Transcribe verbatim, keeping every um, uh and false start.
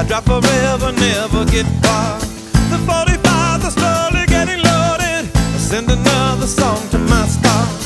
Drop forever, never get far. The forty-five, the slowly getting loaded. I send another song to my star.